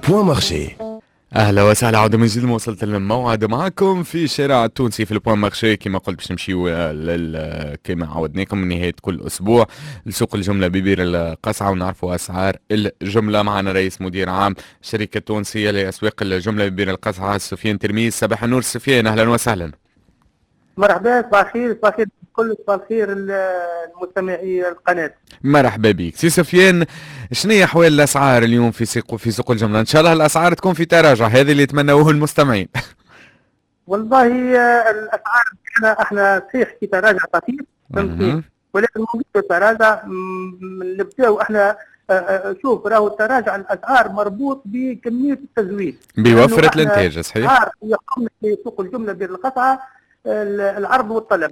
بوان مارشي. اهلا وسهلا، عودة من جديد. وصلت الموعد معكم في الشارع التونسي في البوان مارشي. كما قلت باش نمشيو كما عودناكم من نهاية كل اسبوع لسوق الجملة ببير القصعة ونعرفوا اسعار الجملة. معنا رئيس مدير عام شركة تونسية لاسواق الجملة ببير القصعة سفيان ترميز. صباح النور سفيان، اهلا وسهلا. مرحبا، صباح الخير، صباح الخير كل، صباح الخير المستمعي القناة. مرحبا بك سي سفيان. شنو هي احوال الاسعار اليوم في سوق الجملة؟ ان شاء الله الاسعار تكون في تراجع، هذا اللي يتمنوه المستمعين. والله الاسعار احنا صحيح في تراجع طفيف، فهمتني، ولكن موجود التراجع. نبداو احنا شوف، راهو التراجع الاسعار مربوط بكميه التزويد، بوفرة الانتاج. صحيح. الاسعار يقوم في سوق الجمله بين القطعه العرض والطلب.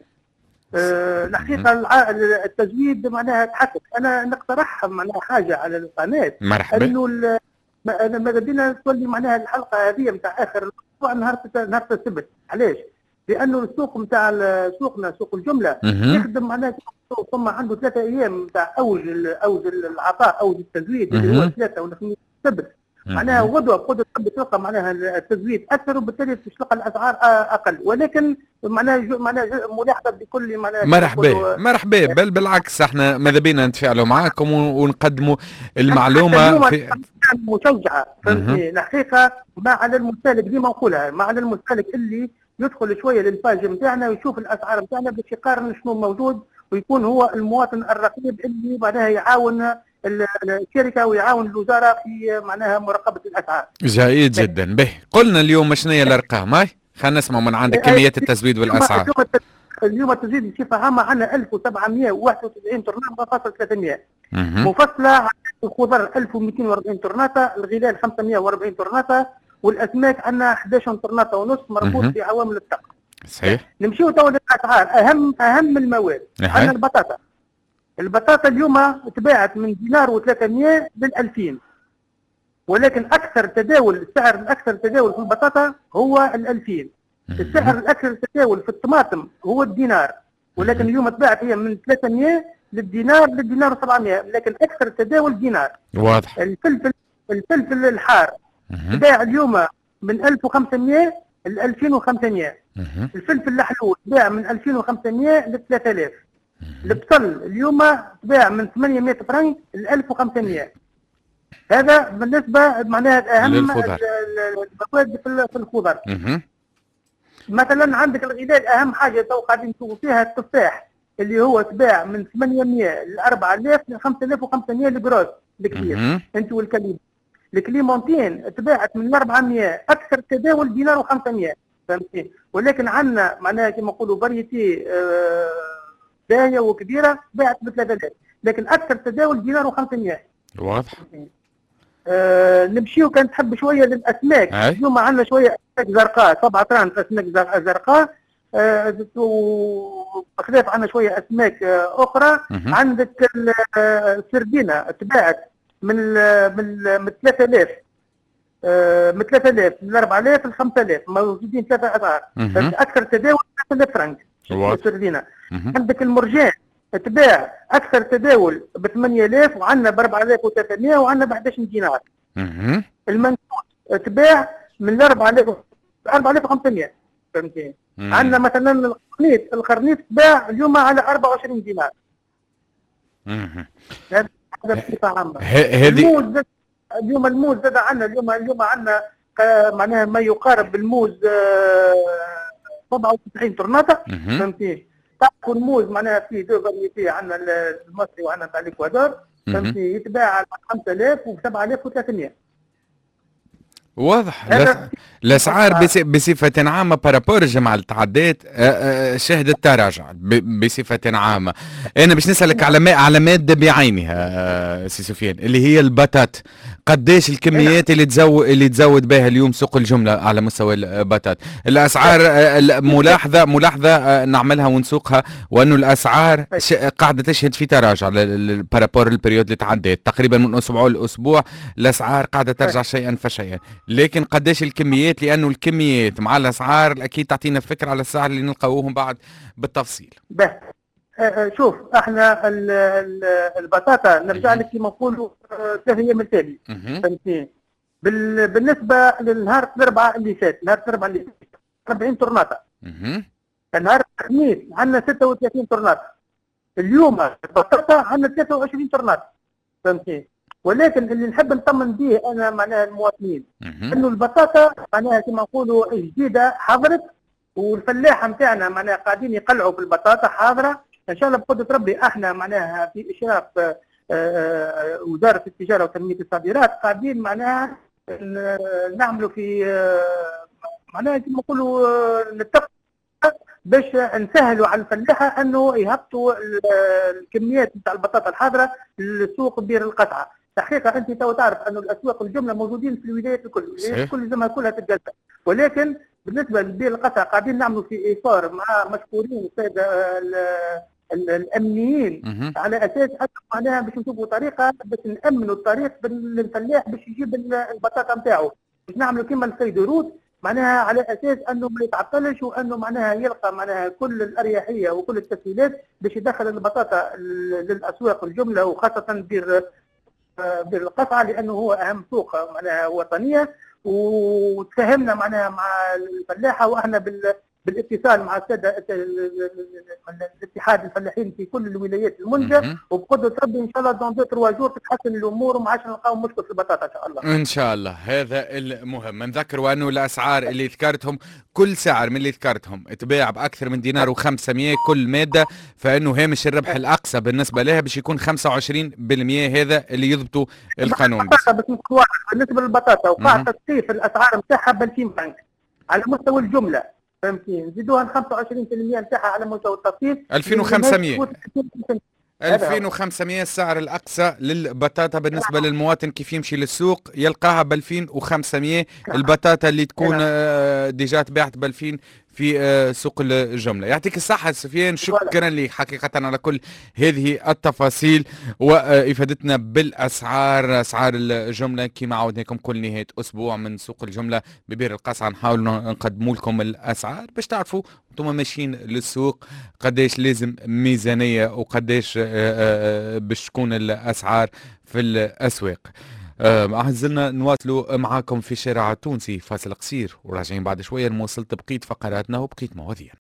الحقيقه التزويد معناها تحقق. انا نقترح معناها حاجه على القناه، مرحبا. انه انا ماذا بينا تولي معناها الحلقه هذه نتاع اخر الاسبوع نهار السبت. علاش؟ لانه السوق نتاع سوقنا سوق الجمله يخدم معناها ثم عنده 3 ايام نتاع اوج العطاء، اوج التزويد اللي هو 3 ولا 5 السبت. معناها غدوه تحب تلقى معناها التزويد اكثر، وبالتالي تلقى الاسعار اقل. ولكن معناها ملاحظه بكل معناها مرحبا. بل بالعكس، احنا ماذا بينا نتفاعلوا معاكم ونقدموا المعلومه في مشجعه. فهمتني الحقيقه، ما على المستهلك ديما نقولها، ما على المستهلك اللي يدخل شويه للباج نتاعنا ويشوف الاسعار نتاعنا باش يقارن شنو موجود، ويكون هو المواطن الرقيب اللي معناها يعاون الشركه ويعاون الوزاره في معناها مراقبه الاسعار. جيد جدا. به قلنا اليوم شنو هي الارقام؟ هاي خلينا نسمع من عندك كميات التزويد والاسعار. اليوم التزويد بصفه عامه عندنا 1791 طرنه فاصل 300، مفصله الخضر 1240 طرناطه، الغلال 540 طرناطه، والاسماك عندنا 11 طرناطه ونص مربوط بعوامل الطاقه. صحيح. نمشيو تو للاسعار. اهم المواد عندنا البطاطا اليوم تباعت من دينار و300 لل 2000، ولكن اكثر تداول، السعر الاكثر تداول في البطاطا هو ال 2000. السعر الاكثر تداول في الطماطم هو الدينار، ولكن اليوم تباعت هي من 300 للدينار و700، لكن اكثر تداول دينار. واضح. الفلفل الحار تباع اليوم من 1500 ل 2500. الفلفل الحلو تباع من 2500 ل 3000. البصل اليوم تباع من 800 فرنك ل 1500. هذا بالنسبه معناها اهم المواد في الخضر. مثلا عندك الغلال، اهم حاجه تو قاعدين نشوفوا فيها التفاح اللي هو تباع من 800 ل 4000 ل 5500 الجروس الكبير انت والكليم. الكليمونتين تباعت من 400، اكثر تداول دينار و500. فهمتني؟ ولكن عندنا معناها كما نقولوا فاريتي باهيه وكبيره باعت ب 3000، لكن اكثر تداول دينار و500. واضح. نمشيو كان تحب شويه للاسماك. اليوم عندنا شويه اسماك زرقاء، 7 طران اسماك زرقاء. بخلاف عندنا شويه اسماك اخرى. عندك السردينه تباعت من 3000 ل 4000 ل 5000، موجودين 3 اسعار. اكثر تداول 3000 فرنك السردينه. عندك المرجان تباع اكثر تداول ب 8000، وعندنا ب 4300، وعندنا ب 11 دينار. المنكوس تباع من 4000 4500. فهمتني؟ عندنا مثلا القرنيط تباع اليوم على 24 دينار. هذا بصفه عامه. الموز اليوم زاد عندنا اليوم عندنا معناها ما يقارب بالموز 97 طرناطه. فهمتني؟ تعرفوا الموز معناها فيه دو فاريتي، عندنا المصري وعندنا تاع الاكوادور. فهمتني؟ يتباع على 5000 و 7300. واضح. الاسعار بصفه عامه بارابور الجماعه التعديات شهدت تراجع بصفه عامه. انا باش نسالك على ماده بعينها سي سفيان، اللي هي البطاط. قداش الكميات اللي تزود بها اليوم سوق الجمله على مستوى البطاط؟ الاسعار ملاحظه نعملها ونسوقها، وانه الاسعار قاعده تشهد في تراجع بارابور البريود اللي تعدت تقريبا من اسبوع لاسبوع. الاسعار قاعده ترجع شيئا فشيئا، لكن قداش الكميات؟ لانه الكميات مع الاسعار اكيد تعطينا فكره على السعر اللي نلقاوهم بعد بالتفصيل. شوف، احنا البطاطا نرجع لك كما نقولوا 3 ايام التالي. فهمتني؟ بالنسبه لنهار الاربعاء اللي فات، 40 طرناطه. نهار الخميس عندنا 36 طرناطه. اليوم البطاطا عندنا 23 طرناطه. فهمتني؟ ولكن اللي نحب نطمن به انا معناها المواطنين انه البطاطا معناها كما نقولوا جديده حضرت، والفلاحه نتاعنا معناها قاعدين يقلعوا في البطاطا حاضره. ان شاء الله بقدره ربي احنا معناها في اشراف وزاره التجاره وتنميه الصادرات قاعدين معناها نعملوا في معناها كما نقولوا نتفق باش نسهلوا على الفلاحه انه يهبطوا الكميات نتاع البطاطا الحاضره لسوق بير القصعه. تحقيقا انت تو تعرف انه الاسواق الجمله موجودين في الولايات الكل، الولايات الكل زي ما كلها تتجزا، ولكن بالنسبه لبير القصعه قاعدين نعملوا في ايثار مع مشكورين الساده الامنيين على اساس معناها باش نشوفوا طريقه باش نامنوا الطريق للفلاح باش يجيب البطاطا نتاعو، باش نعملوا كما الفيدروت معناها على اساس انه ما يتعطلش وانه معناها يلقى معناها كل الاريحيه وكل التسهيلات باش يدخل البطاطا للاسواق الجمله وخاصه بير القصعه لانه هو اهم سوق معناها وطنيه. وتفاهمنا معناها مع الفلاحه واحنا بالاتصال مع الساده الاتحاد الفلاحين في كل الولايات المنجه، وبقدره ربي ان شاء الله دون 2 جور تتحسن الامور وما عادش نلقاو مشكل في البطاطا ان شاء الله. ان شاء الله هذا المهم. نذكر وانه الاسعار اللي ذكرتهم كل سعر من اللي ذكرتهم تباع باكثر من دينار و500 كل ماده، فانه هامش الربح الاقصى بالنسبه لها باش يكون 25%. هذا اللي يضبطوا القانون. بالنسبه للبطاطا وقاع تصفيف الاسعار نتاعها ب 2000 فرنك على مستوى الجمله، فهمتي؟ نزيدوها 25% نتاعها على مستوى التصفيف 2500. 2500 السعر الاقصى للبطاطا بالنسبه للمواطن كيف يمشي للسوق يلقاها ب 2500. البطاطا اللي تكون ديجا تباعت ب 2000 في سوق الجمله. يعطيك الصحه سفيان، شكرا لك حقيقه على كل هذه التفاصيل وافادتنا بالاسعار، اسعار الجمله كما عودناكم كل نهايه اسبوع من سوق الجمله ببير القصعه. نحاول نقدموا لكم الاسعار باش تعرفوا انتم ماشيين للسوق قداش لازم ميزانيه وقداش باش تكون الاسعار في الاسواق. عزلنا نواصلوا معاكم في شارع تونسي، فاصل قصير وراجعين بعد شويه نواصل بقيه فقراتنا وبقيه مواضيع.